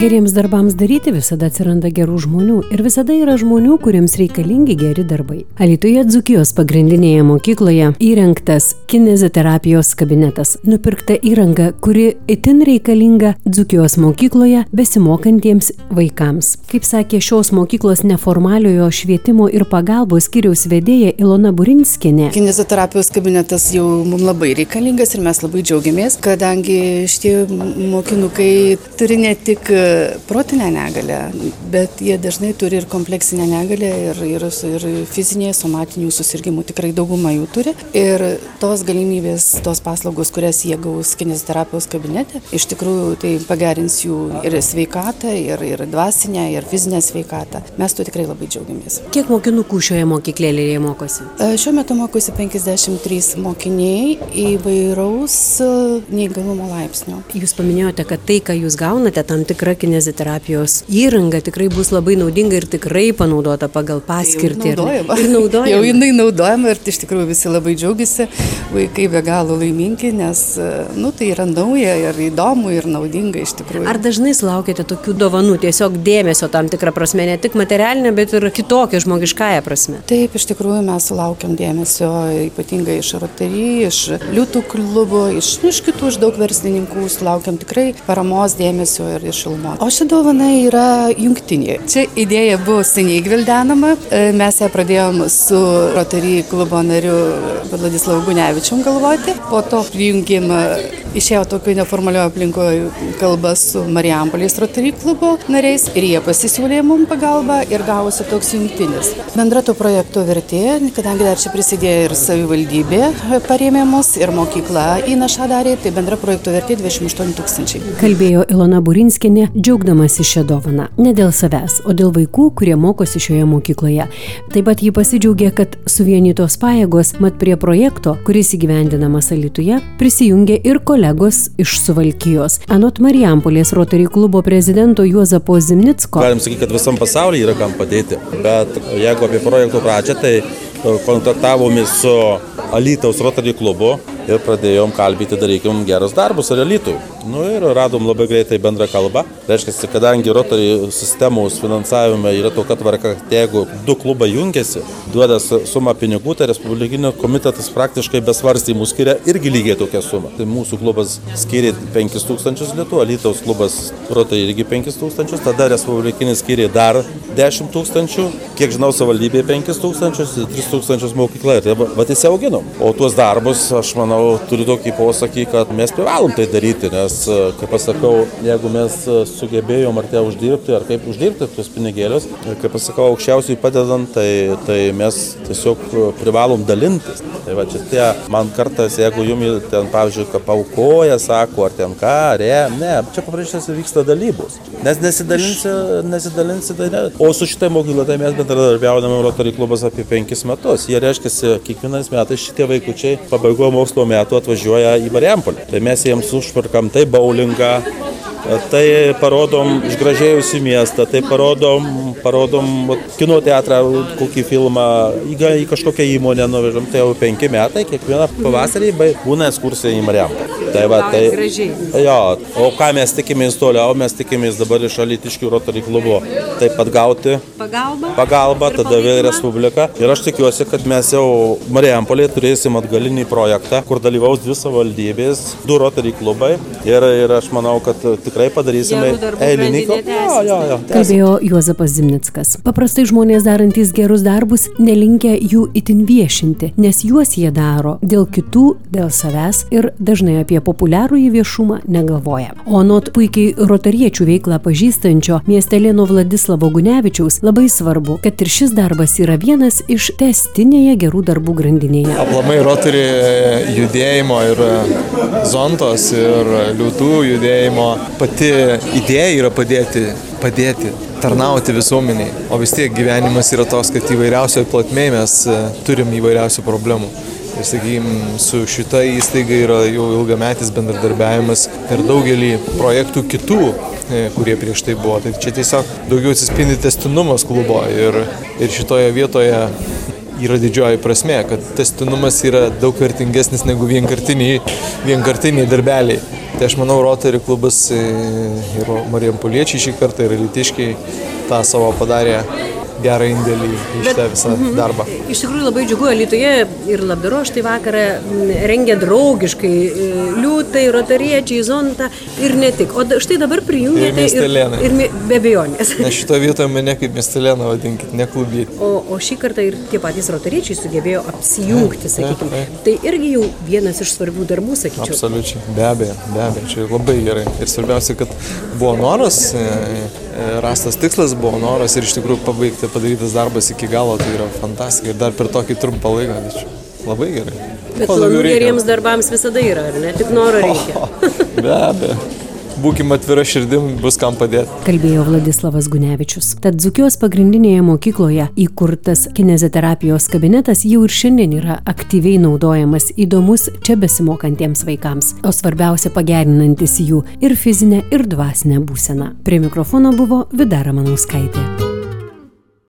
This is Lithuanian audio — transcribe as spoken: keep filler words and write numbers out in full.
Geriems darbams daryti visada atsiranda gerų žmonių ir visada yra žmonių, kuriems reikalingi geri darbai. Alytuje Dzūkijos pagrindinėje mokykloje įrengtas kineziterapijos kabinetas. Nupirkta įranga, kuri itin reikalinga Dzūkijos mokykloje besimokantiems vaikams. Kaip sakė šios mokyklos neformaliojo švietimo ir pagalbos skyriaus vedėja Ilona Burinskienė. Kineziterapijos kabinetas jau mums labai reikalingas ir mes labai džiaugiamės, kadangi šitie mokinukai turi ne tik protinę negalę, bet jie dažnai turi ir kompleksinę negalę ir, ir, ir fizinė, somatinių susirgimų, tikrai dauguma jų turi. Ir tos galimybės, tos paslaugos, kurias jie gaus kineziterapijos kabinete, iš tikrųjų tai pagerins jų ir sveikatą, ir, ir dvasinę, ir fizinę sveikatą. Mes tuo tikrai labai džiaugiamės. Kiek mokinukų šioje mokyklėlėje mokosi? Šiuo metu mokosi penkiasdešimt trys mokiniai įvairaus neįgalumo laipsnio. Jūs paminėjote, kad tai, ką jūs gaunate, tam tikra kineziterapijos įranga tikrai bus labai naudinga ir tikrai panaudota pagal paskirtį. Naudojama. Ir naudojama. Jau jinai naudojama ir iš tikrųjų visi labai džiaugiasi, vaikai be galo laimingi, nes nu, tai yra nauja ir įdomu ir naudinga iš tikrųjų. Ar dažnai sulaukite tokių dovanų, tiesiog dėmesio tam tikrą prasme, ne tik materialinė, bet ir kitokia žmogiškąja prasme? Taip, iš tikrųjų mes sulaukiam dėmesio, ypatingai iš Rotary, iš Liūtų klubo, iš, iš kitų, iš daug verslininkų sulaukiam tikrai paramos dėmesio ir iš šilumos. O ši dovana yra jungtinė. Čia idėja buvo seniai gvildenama. Mes ją pradėjom su Rotary klubo nariu Vladislavu Gunevičium galvoti. Po to prijungėm, išėjo tokio neformalioje aplinkoje kalba su Marijampolės Rotary klubo nariais ir jie pasisiūlė mums pagalbą ir gavosi toks jungtinis. Bendra to projekto vertė, kadangi dar čia prisidėjo ir savivaldybė parėmė mus ir mokykla įnašą darė, tai bendra projekto vertė dvidešimt aštuoni tūkstančiai. Kalbėjo Ilona Burinskienė, džiaugdamasi šią dovaną. Ne dėl savęs, o dėl vaikų, kurie mokosi šioje mokykloje. Taip pat ji pasidžiaugė, kad suvienytos pajėgos mat prie projekto, kuris įgyvendinamas Alytuje, prisijungė ir kolegos iš Suvalkijos. Anot Marijampolės Rotary klubo prezidento Juozapo Zimnicko. Galim sakyti, kad visam pasaulyje yra kam padėti, bet jeigu apie projekto pradžią, tai kontaktavome su Alytaus Rotary klubu ir pradėjom kalbėti, darykim gerus darbus ir Alytui. Nu ir radom labai greitai bendrą kalbą. Reiškia, kadangi Rotary sistemos finansavime yra tokia tvarka, jeigu du klubai jungiasi, duoda sumą pinigų, tai Respublikinis komitetas praktiškai be svarstymų skiria irgi lygiai tokią sumą. Tai mūsų klubas skiria penkis tūkstančius litų, Alytaus klubas Rotary irgi penkis tūkstančius, tada Respublikinis skiria dar dešimt tūkstančių, kiek žinau, savivaldybė penkis tūkstančius, tris tūkstančius mokykla. Tai va įsiauginom. O tuos darbus, aš manau, turiu tokį posakį, kad mes privalom tai daryti, nes, kaip pasakau, jeigu mes sugebėjom ar te uždirbti, ar kaip uždirbti tuos pinigėlius, kaip pasakau, aukščiausiai padedant, tai, tai mes tiesiog privalom dalintis. Tai va čia tie, man kartais, jeigu jums ten, pavyzdžiui, ką paukoja, sako, ar ten ką, re, ne, čia paprasčiausiai vyksta dalybos. Nes nesidalinsi, nesidalinsi, tai ne. O su šitai mokykla, tai mes bendradarbiaujame Rotary klubas apie penkis metus. Jie reiškia, kiekvienais metais šitie vaikučiai pabaigoje mokslo metų atvažiuoja į Marijampolę. Tai mes jiems užpirkam tai baulingą, tai parodom išgražėjusį miestą, tai parodom, parodom kino teatrą, kokį filmą, į, į kažkokią įmonę nuvežam. Tai jau penki metai, kiekvieną pavasarį būna ekskursija į Marijampolę. Tai va, tai, jo, o ką mes tikimės toliau, mes tikimės dabar iš Alytiškių Rotary klubo taip pat gauti pagalbą, pagalbą tada vėl Respublika. Ir aš tikiuosi, kad mes jau Marijampolėje turėsim atgalinį projektą, kur dalyvaus dvi savivaldybės, du Rotary klubai. Ir, ir aš manau, kad tikrai padarysime eilinį. Kalbėjo Juozapas Zimnickas. Paprastai žmonės darantys gerus darbus nelinkę jų itin viešinti, nes juos jie daro dėl kitų, dėl savęs ir dažnai apie populiarųjį viešumą negalvoja. O anot puikiai rotariečių veiklą pažįstančio miestelėno Vladislavo Gunevičiaus labai svarbu, kad ir šis darbas yra vienas iš tęstinėje gerų darbų grandinėje. Aplamai Rotary judėjimo ir Zontos ir Liūtų judėjimo pati idėja yra padėti, padėti, tarnauti visuomeniai. O vis tiek gyvenimas yra toks, kad įvairiausioje plotmėje mes turim įvairiausių problemų. Ir, sakykime, su šita įstaiga yra jau ilgametis bendradarbiavimas ir daugelį projektų kitų, kurie prieš tai buvo. Tai čia tiesiog daugiau atsispindi tęstinumas klubo ir, ir šitoje vietoje yra didžioji prasmė, kad tęstinumas yra daug vertingesnis negu vienkartiniai, vienkartiniai darbeliai. Tai aš manau, Rotary klubas ir Marijampoliečiai šį kartą ir Alytiškiai tą savo padarė gerą indėlį į šitą visą darbą. Iš tikrųjų labai džiugu, Alytuje ir labdaro štai vakarą rengia draugiškai liūtai, rotariečiai, zontą ir ne tik. O štai dabar prijungėte ir miestelėnai. Ir, ir be abejonės. Nes šitoje vietoje mane kaip miestelėną vadinkit, ne klubyti. O, o šį kartą ir tie patys rotariečiai sugebėjo apsijungti, sakykime. Tai irgi jau vienas iš svarbių darbų, sakyčiau. Absoliučiai, be abejo, be abejo, čia labai gerai. Ir svarbiausia, kad buvo noras, rastas tikslas, buvo noras ir iš tikrųjų pabaigti padarytas darbas iki galo, tai yra fantastika ir dar per tokį trumpą laiką, tai labai gerai. Bet planų geriems darbams visada yra, ar ne? Tik noro reikia. Be abejo. Būkime atvira širdim, bus kam padėti. Kalbėjo Vladislavas Gunevičius. Tad Dzūkijos pagrindinėje mokykloje įkurtas kineziterapijos kabinetas jau ir šiandien yra aktyviai naudojamas, įdomus čia besimokantiems vaikams, o svarbiausia pagerinantis jų ir fizinę, ir dvasinę būseną. Prie mikrofono buvo Vida Ramanauskaitė.